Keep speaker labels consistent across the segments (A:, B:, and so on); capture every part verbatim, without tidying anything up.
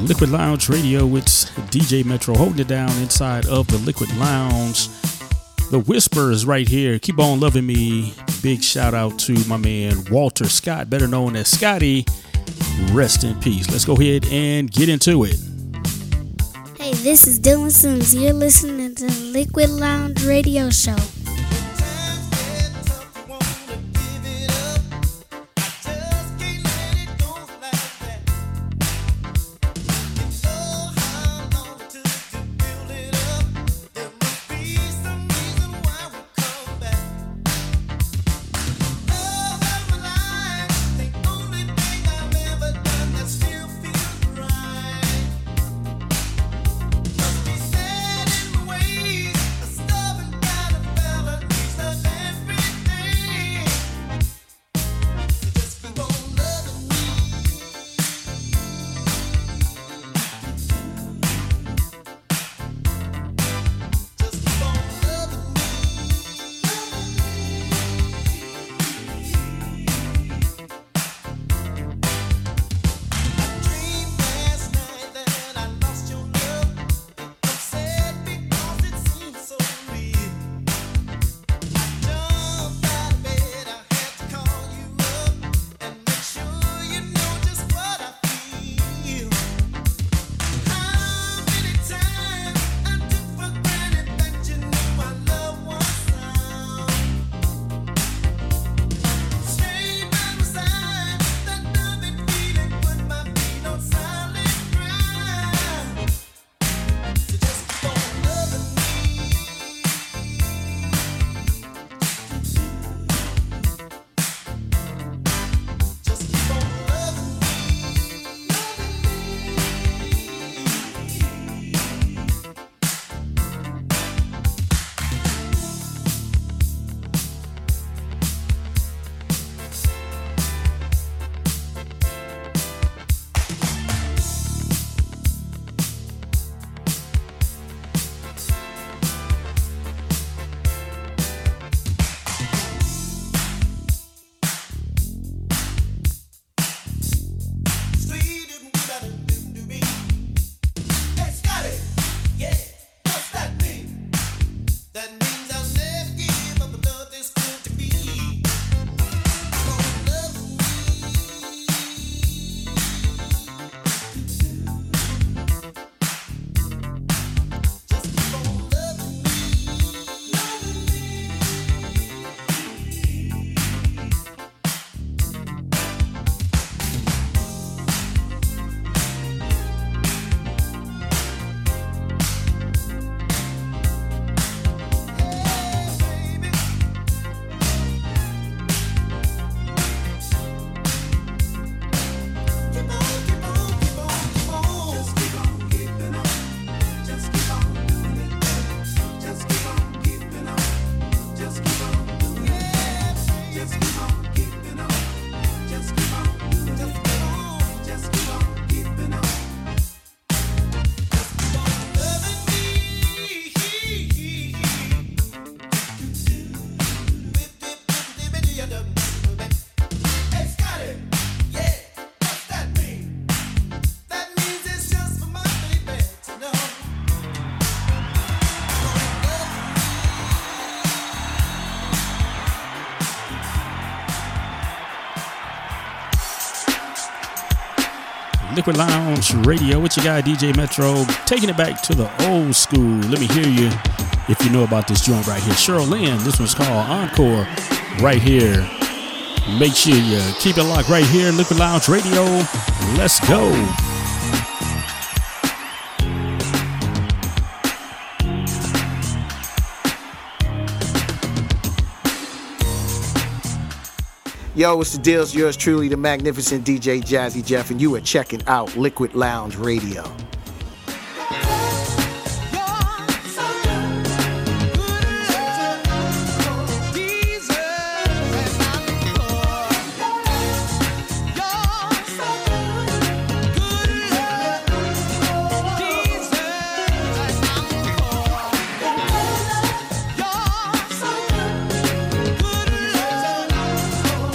A: Liquid Lounge Radio. It's D J Metro holding it down inside of the Liquid Lounge. The Whispers right here. Keep on loving me. Big shout out to my man Walter Scott, better known as Scotty. Rest in peace. Let's go ahead and get into it.
B: Hey, this is Dylan Sims. You're listening to the Liquid Lounge Radio Show.
A: Liquid Lounge Radio with your guy D J Metro, taking it back to the old school. Let me hear you if you know about this joint right here. Cheryl Lynn, this one's called Encore right here. Make sure you keep it locked right here, Liquid Lounge Radio. Let's go.
C: Yo, it's the deals. Yours truly, the magnificent D J Jazzy Jeff, and you are checking out Liquid Lounge Radio.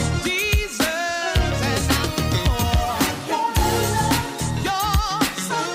D: So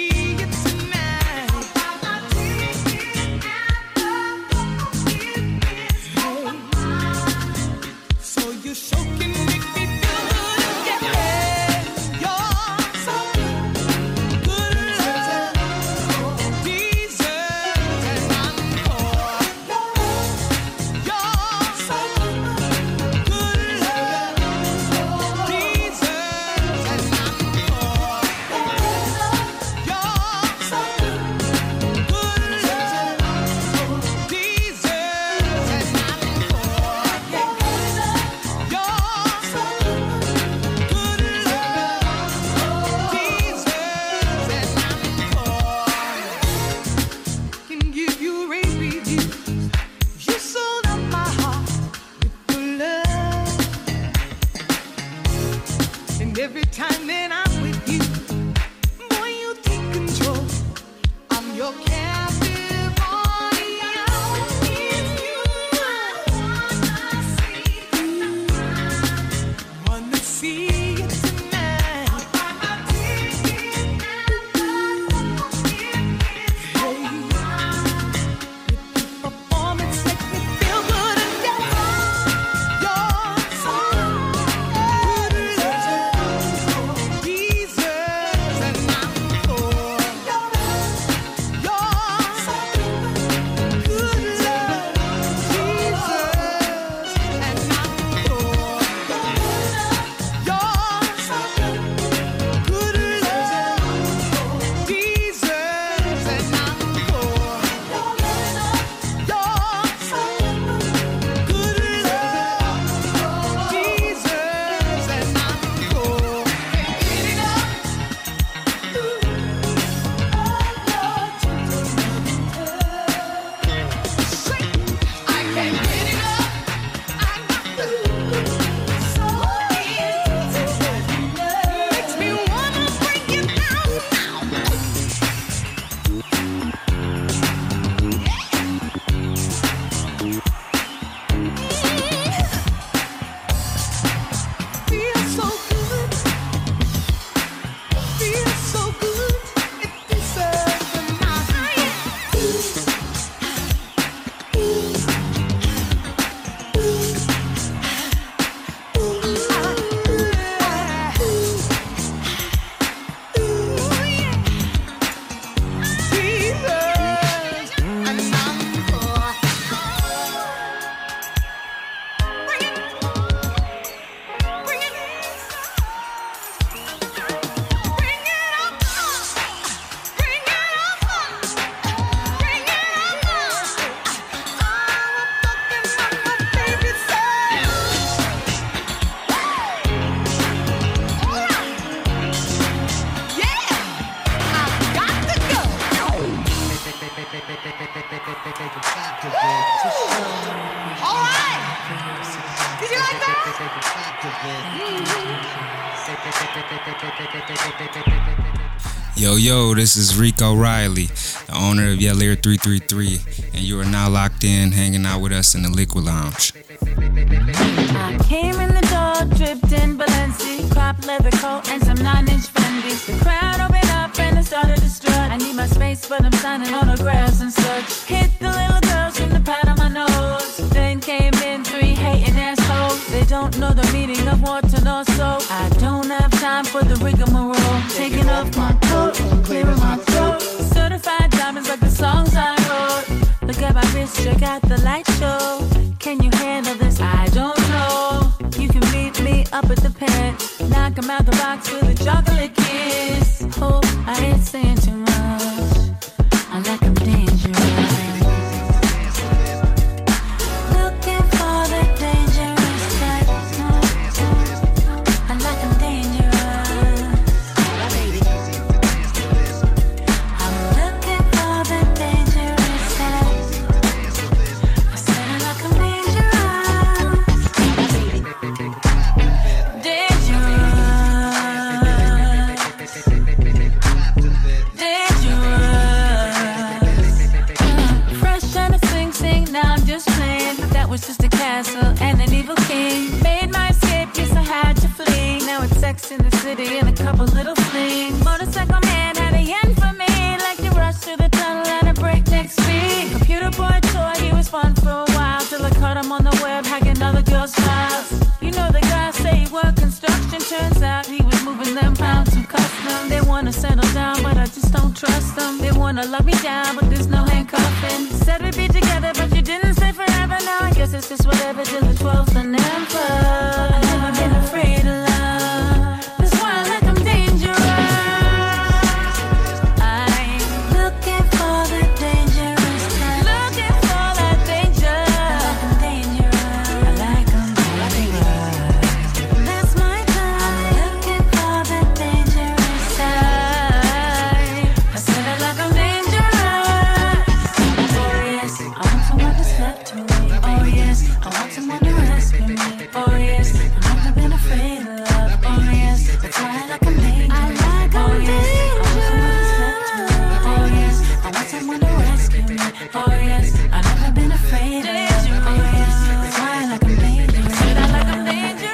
D: Yo, yo, this is Rico Riley, the owner of Yellier three three three, and you are now locked in, hanging out with us in the Liquid Lounge.
E: I came in the door, dripped in Balenci, crop leather coat, and some nine-inch Fendi's. The crowd opened up and I started to strut. I need my space, but I'm signing autographs and such. Hit the little girls from the pat on my nose. Then came in three hating assholes. They don't know the meaning of water nor soap. I don't have time for the rigmarole. Taking off my coat, clearing my throat. Certified diamonds like the songs I wrote. Look at my wrist, check out the light show. Can you handle this? I don't know. You can meet me up at the pen. Knock 'em out the box with a chocolate kiss. Oh, I ain't saying too much. I like 'em dangerous. Looking for the dangerous type. I like 'em dangerous. I'm looking for the dangerous type. I said I like 'em dangerous. Dangerous. settle down, but I just don't trust them. They wanna lock me down, but there's no handcuffing. Said we'd be together, but you didn't stay forever. Now I guess it's just whatever till the twelfth and never. I've never been afraid of love. That's why I like I'm dangerous. I'm looking for the dangerous type. Looking for that danger. I like I'm dangerous. I like I'm dangerous. That's my time. Looking for the dangerous type. I said I like I'm dangerous. Oh yes, I want someone to step to me. Oh yes, I want someone to rescue me. Oh yes, I've never been afraid of love. Oh yes, that's why I like I'm dangerous. I like I'm dangerous. Oh yes, I want someone to rescue me. Oh yes, I've never been afraid of love. Oh yes, that's why I like I'm dangerous. Said I like I'm dangerous.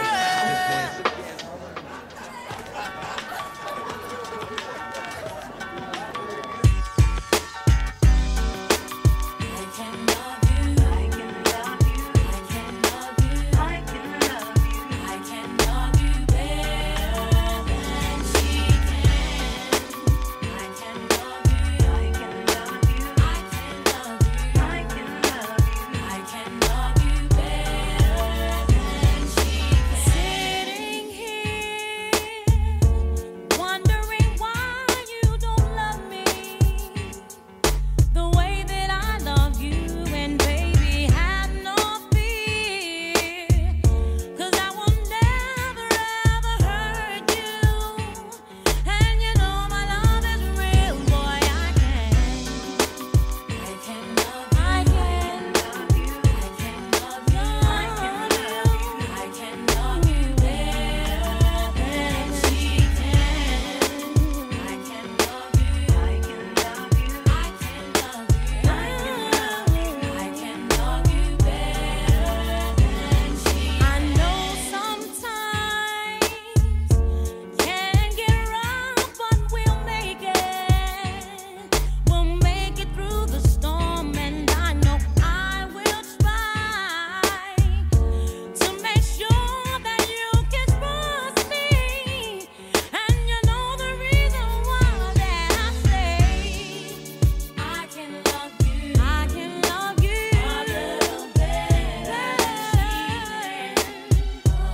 E: I can love you. I can love you. I can love you. I can love you. I can love you better than she can. I can love you. I can love you. I can love you. I can love you. I can love you better than she can. Sitting here, wondering why you don't love me the way that I love you, and baby, have no fear, 'cause I will never ever hurt you, and you know my love is real, boy. I can, I can love you, I can love you, I can love you, I can love you, I can love you better than she can. I can love you, I can love you, I can love you, I can love you, I can love you better than she can. I know sometimes can get rough, but we'll make it. We'll make it through the storm, and I know I will try to make sure that you can trust me. And you know the reason why that I say I can love you, I can love you a little better than she can.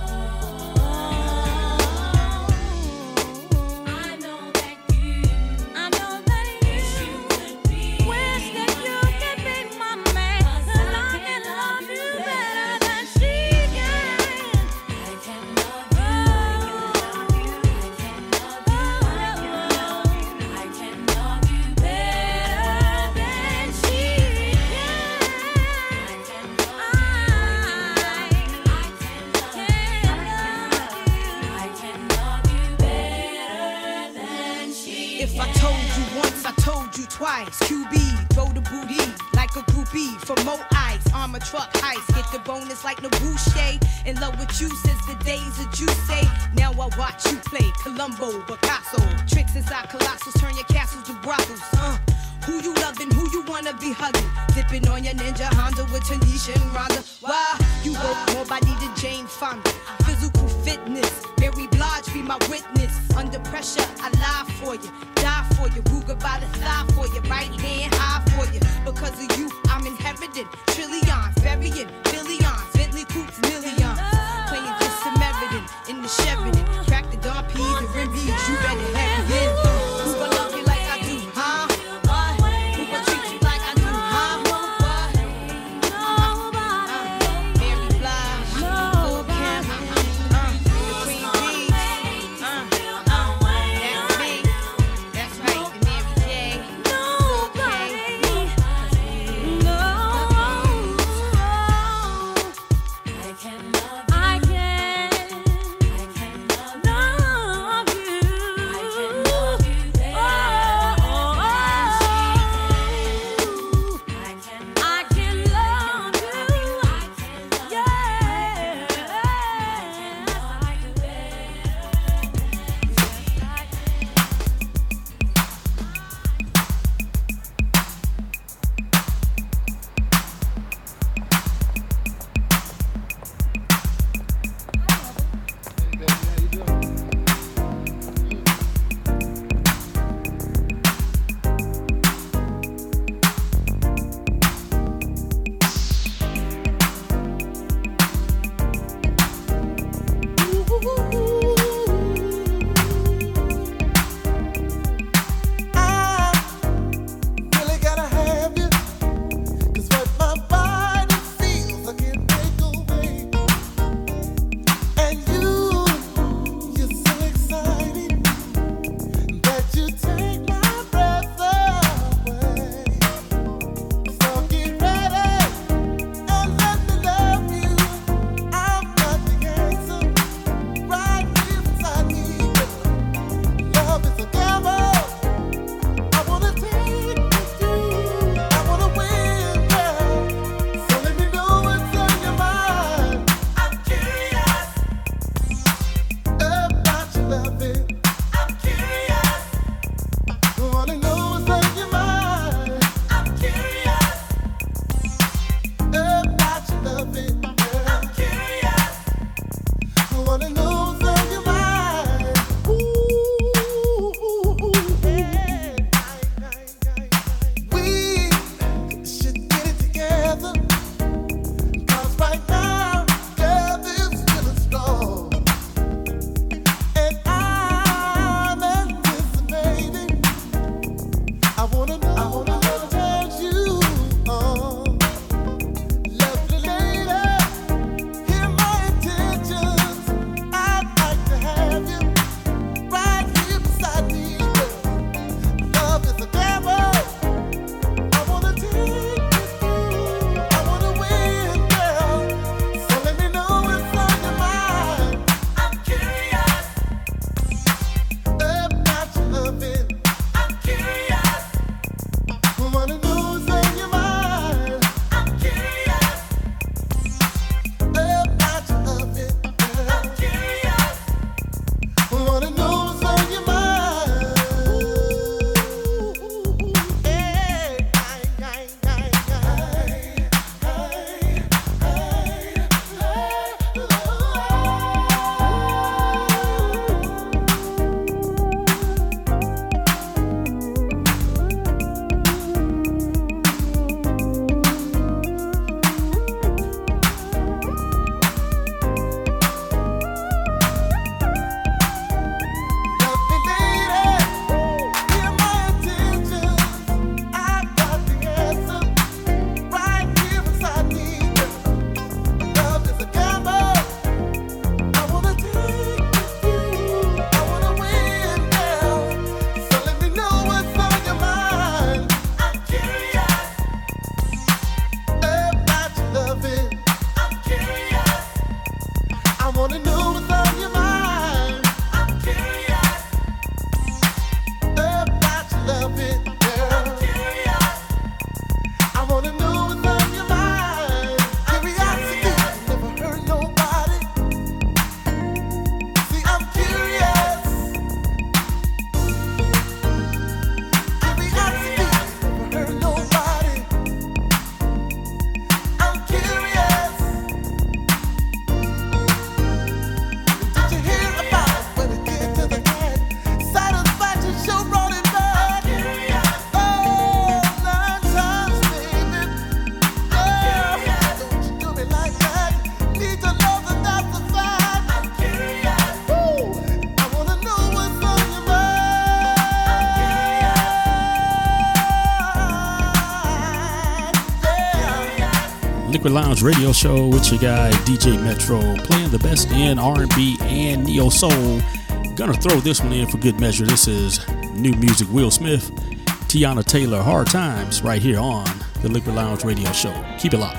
E: I know that you, I know that you could be, wish that you could be my man, 'cause I can love you better than she can. I can love you, I can love you, I can love you, I can love you better than she can. I can love you, I can love you, I can love you better than she can.
F: If I told you once, I told you twice. Q B, throw the booty like a groupie for more ice. Armor truck heist, get the bonus like Nabouche. In love with you since the days of Juicy. Now I watch you play Columbo, Picasso. Tricks inside colossals, turn your castles to brothels. Uh, who you loving, who you wanna be hugging? Dipping on your Ninja Honda with Tanisha and Rhonda. Why? You work more body than Jane Fonda. Physical fitness, Mary Blige be my witness. Under pressure, I lie for you, die for you. Ruger by the thigh for you, right hand high for you. Because of you, I'm inheriting trillions, burying billions, Bentley coupes millions. Playing just Samaritan in the Sheridan. Crack the Don P, the Rimbies, you better have it in. Who gon' love you like I do, huh? What? Who gon' treat you like I do, huh? What? Uh, Mary Blige, Lil' Kim, uh, the Queen Bees, uh, uh, that's me, that's right, and Mary J, Lil' Kim.
A: Liquid Lounge Radio Show with your guy D J Metro, playing the best in R and B and neo soul. Gonna throw this one in for good measure. This is new music, Will Smith, Tiana Taylor, Hard Times, right here on the Liquid Lounge Radio Show. Keep it locked.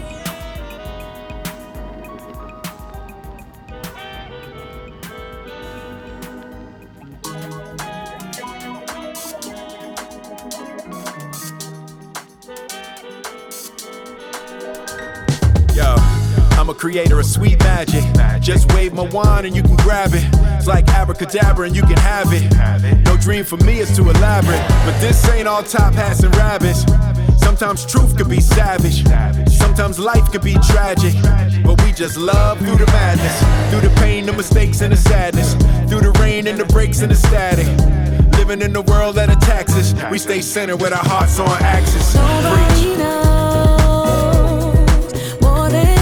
G: Creator of sweet magic. Just wave my wand and you can grab it. It's like abracadabra and you can have it. No dream for me is too elaborate, but this ain't all top hats and rabbits. Sometimes truth could be savage, sometimes life could be tragic, but we just love through the madness, through the pain, the mistakes and the sadness, through the rain and the breaks and the static. Living in the world that attacks us, we stay centered with our hearts on axis.
E: Nobody knows more than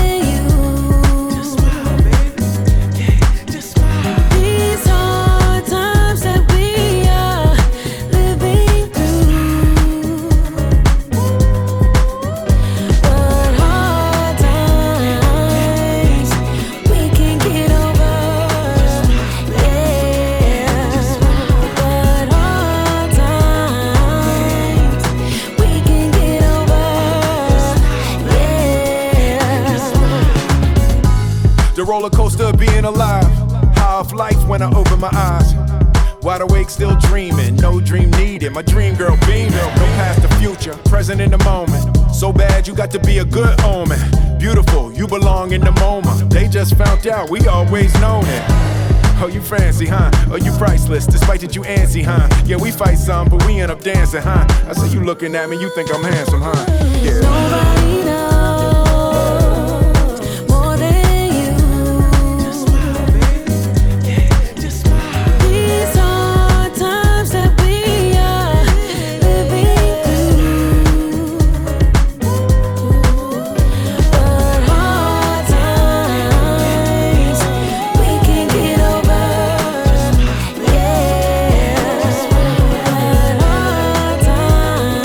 G: roller coaster of being alive. High off life when I open my eyes. Wide awake, still dreaming. No dream needed. My dream girl beaming. No past the future, present in the moment. So bad you got to be a good omen. Beautiful, you belong in the moment. They just found out we always known it. Oh, you fancy, huh? Oh, you priceless, despite that you antsy, huh? Yeah, we fight some, but we end up dancing, huh? I see you looking at me, you think I'm handsome, huh? Yeah.
E: Nobody knows.
H: Time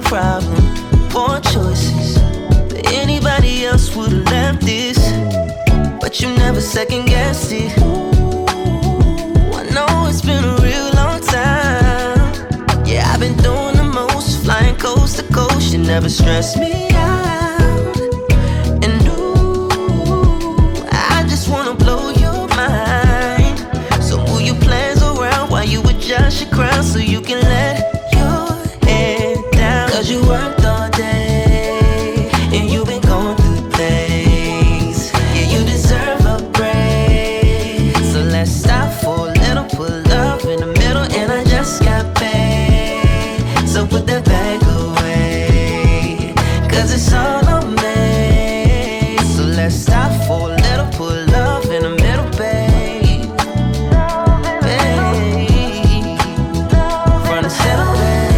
H: problem, poor choices. But anybody else would've left this, but you never second guessed it. I know it's been a real long time. Yeah, I've been doing the most, flying coast to coast. You never stressed me out. And ooh, I just wanna blow your mind. So move your plans around while you adjust your crown, so you can let your head down. Cause you worked all day, and you've been going through things. Yeah, you deserve a break. So let's stop for a little, put love in the middle, and I just got paid. So put that bag away, cause it's all on me. So let's stop for a little, put love in the middle, babe. Babe, front and center,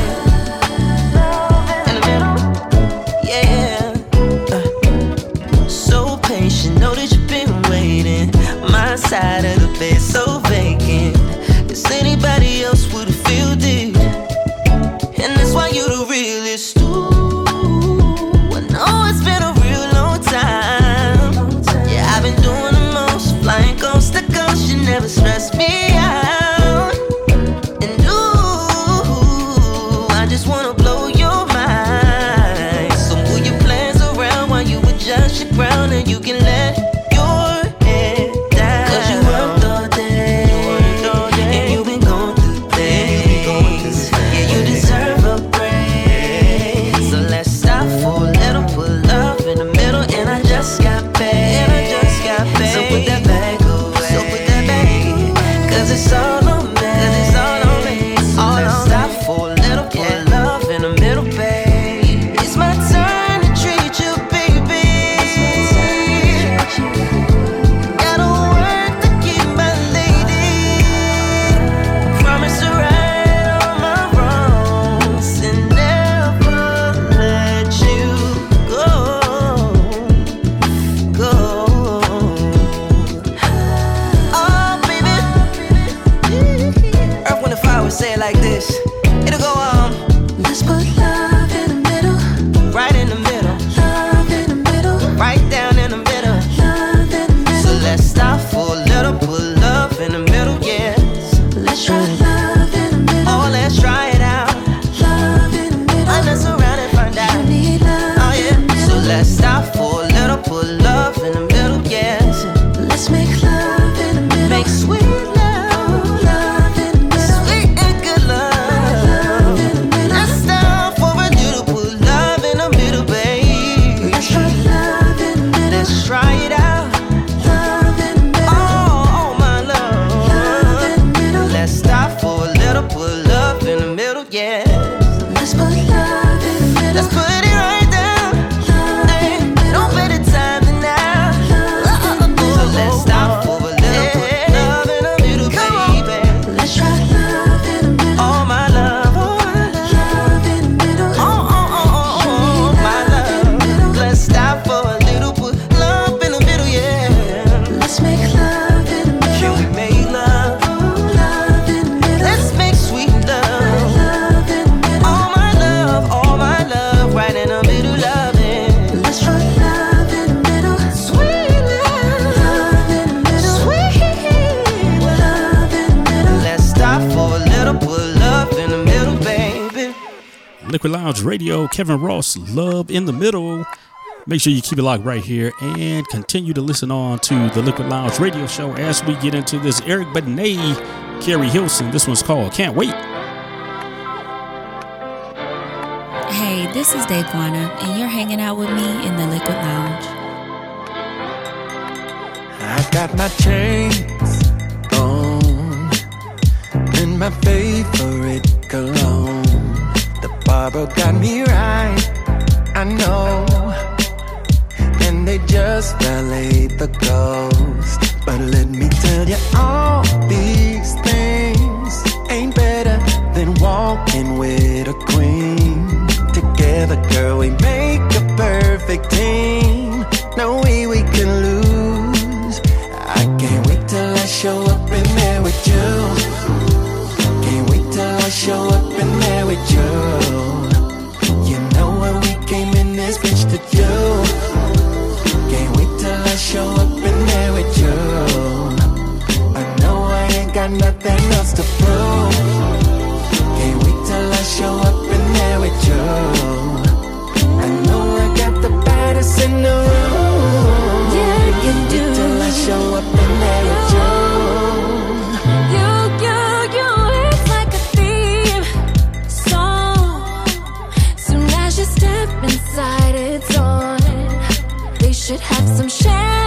H: babe. In the middle, yeah. Uh, so patient, know that you've been waiting. My side of the bed so vacant. Cause anybody else would've filled it, and that's why you the realest. Ooh, I know it's been a real long time. Yeah, I've been doing the most, flying coast to coast. You never stressed me out. And ooh, I just wanna blow your mind. So move your plans around while you adjust your crown, and you can let your head down. Cause you worked all day, and you've been going through things. Yeah, you deserve a break. So let's stop for a little, put love in the middle, and I just got paid. And I just got paid. So put that bag away. So put that bag. Cause it's all on me. Cause it's all on me. So all let's stop for a little, put love in the middle, babe. It's my turn to treat you, baby. Gotta work to keep my lady. Promise to right all my wrongs and never let you go, go. Oh, baby. Earth, Wind, and Fire would say it like this. It'll go um. Let's put love in the middle, right in the middle, love in the middle, right down in the middle, love in the middle. So let's stop for a little, put love in the middle, yes. Let's try love in the middle. Oh, let's try it out. Love in the middle. Find us around and find out. You need love. Oh yeah. So let's stop for a little, put love in the middle, yes. Let's make love in the middle. Make sweet love, love in the middle. Sweet and good love, love in the middle. Let's stop for a little, put love in the middle, babe. Let's try love in the middle. Let's try it out. Love in the middle. Oh, oh my love. Love in the middle. Let's stop for a little, put love in the middle, yes. Let's put love in the middle. Let's put it right down. Love in the middle. No better time than now. Love in the middle. So let's stop for a little, put love in the middle, baby. Let's try love in the middle. Oh my love, oh my love. Love in the middle. Oh, oh, oh, oh, oh, my love. Let's stop for a little, put love in the middle, yeah. Let's make love in the middle. Can we make love? Love in the middle. Let's make sweet love. Love in the middle. All my love, all my love, right in the middle, loving. Let's try love in the middle. Sweet love. Love in the middle. Sweet love in the middle. Let's stop for a little, put love in the middle, baby.
A: Liquid Lounge Radio, Kevin Ross, Love in the Middle. Make sure you keep it locked right here and continue to listen on to the Liquid Lounge Radio Show as we get into this Eric Benet, Carrie Hilson. This one's called Can't Wait.
I: Hey, this is Daquana, and you're hanging out with me in the Liquid Lounge.
J: I got my chains on and my favorite cologne. The barber got me right, I know. And they just valeted the ghost. But let me tell you, all these things ain't better than walking with a queen. Together, girl, we make a perfect team. No way we can lose. I can't wait till I show up in there with you. Can't wait till I show up in there with you. You
K: should have some champagne.